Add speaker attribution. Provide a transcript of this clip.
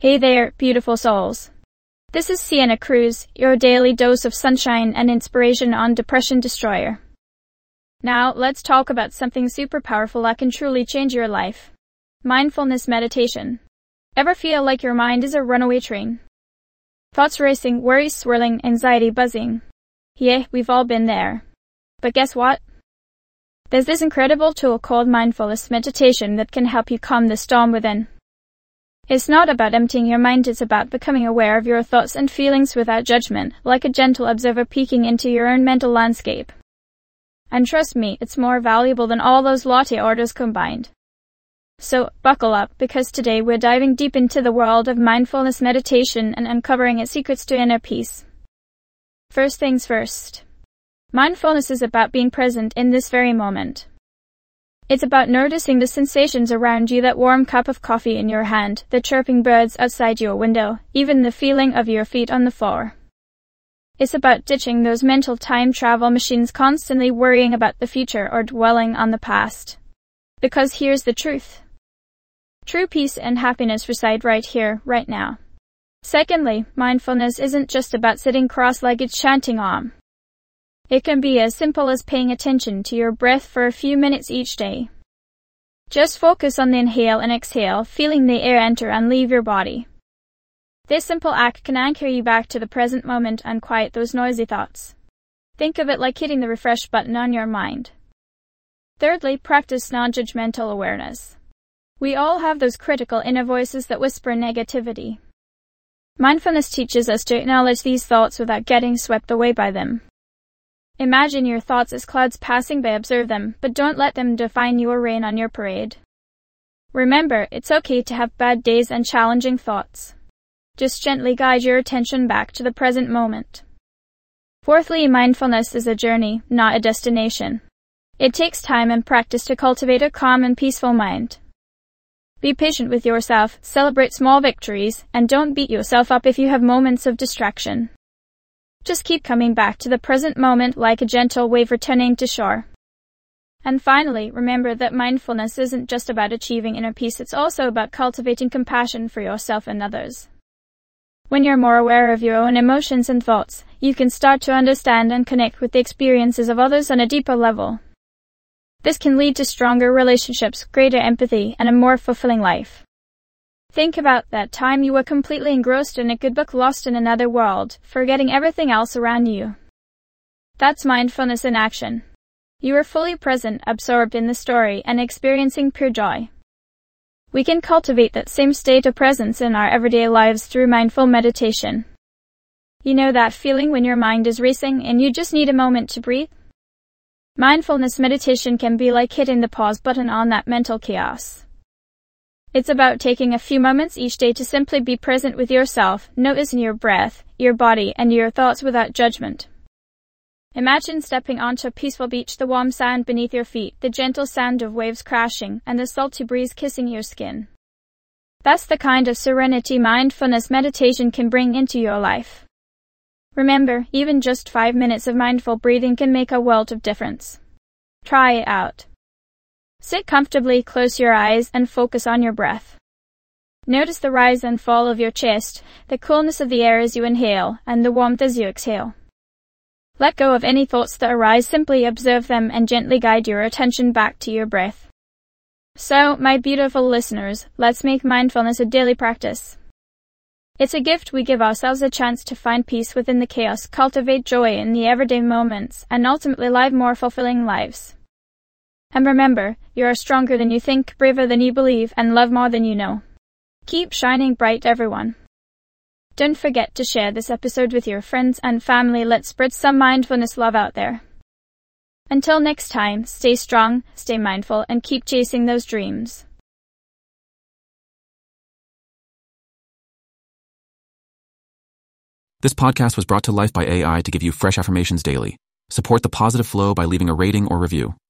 Speaker 1: Hey there, beautiful souls. This is Sienna Cruz, your daily dose of sunshine and inspiration on Depression Destroyer. Now, let's talk about something super powerful that can truly change your life. Mindfulness meditation. Ever feel like your mind is a runaway train? Thoughts racing, worries swirling, anxiety buzzing. Yeah, we've all been there. But guess what? There's this incredible tool called mindfulness meditation that can help you calm the storm within. It's not about emptying your mind, it's about becoming aware of your thoughts and feelings without judgment, like a gentle observer peeking into your own mental landscape. And trust me, it's more valuable than all those latte orders combined. So, buckle up, because today we're diving deep into the world of mindfulness meditation and uncovering its secrets to inner peace. First things first. Mindfulness is about being present in this very moment. It's about noticing the sensations around you, that warm cup of coffee in your hand, the chirping birds outside your window, even the feeling of your feet on the floor. It's about ditching those mental time travel machines, constantly worrying about the future or dwelling on the past. Because here's the truth. True peace and happiness reside right here, right now. Secondly, mindfulness isn't just about sitting cross-legged chanting Om. It can be as simple as paying attention to your breath for a few minutes each day. Just focus on the inhale and exhale, feeling the air enter and leave your body. This simple act can anchor you back to the present moment and quiet those noisy thoughts. Think of it like hitting the refresh button on your mind. Thirdly, practice non-judgmental awareness. We all have those critical inner voices that whisper negativity. Mindfulness teaches us to acknowledge these thoughts without getting swept away by them. Imagine your thoughts as clouds passing by, observe them, but don't let them define you or rain on your parade. Remember, it's okay to have bad days and challenging thoughts. Just gently guide your attention back to the present moment. Fourthly, mindfulness is a journey, not a destination. It takes time and practice to cultivate a calm and peaceful mind. Be patient with yourself, celebrate small victories, and don't beat yourself up if you have moments of distraction. Just keep coming back to the present moment like a gentle wave returning to shore. And finally, remember that mindfulness isn't just about achieving inner peace, it's also about cultivating compassion for yourself and others. When you're more aware of your own emotions and thoughts, you can start to understand and connect with the experiences of others on a deeper level. This can lead to stronger relationships, greater empathy, and a more fulfilling life. Think about that time you were completely engrossed in a good book, lost in another world, forgetting everything else around you. That's mindfulness in action. You are fully present, absorbed in the story, and experiencing pure joy. We can cultivate that same state of presence in our everyday lives through mindful meditation. You know that feeling when your mind is racing and you just need a moment to breathe? Mindfulness meditation can be like hitting the pause button on that mental chaos. It's about taking a few moments each day to simply be present with yourself, noticing your breath, your body, and your thoughts without judgment. Imagine stepping onto a peaceful beach, the warm sand beneath your feet, the gentle sound of waves crashing, and the salty breeze kissing your skin. That's the kind of serenity mindfulness meditation can bring into your life. Remember, even just 5 minutes of mindful breathing can make a world of difference. Try it out. Sit comfortably, close your eyes, and focus on your breath. Notice the rise and fall of your chest, the coolness of the air as you inhale, and the warmth as you exhale. Let go of any thoughts that arise, simply observe them and gently guide your attention back to your breath. So, my beautiful listeners, let's make mindfulness a daily practice. It's a gift we give ourselves, a chance to find peace within the chaos, cultivate joy in the everyday moments, and ultimately live more fulfilling lives. And remember, you are stronger than you think, braver than you believe, and love more than you know. Keep shining bright, everyone. Don't forget to share this episode with your friends and family. Let's spread some mindfulness love out there. Until next time, stay strong, stay mindful, and keep chasing those dreams.
Speaker 2: This podcast was brought to life by AI to give you fresh affirmations daily. Support the positive flow by leaving a rating or review.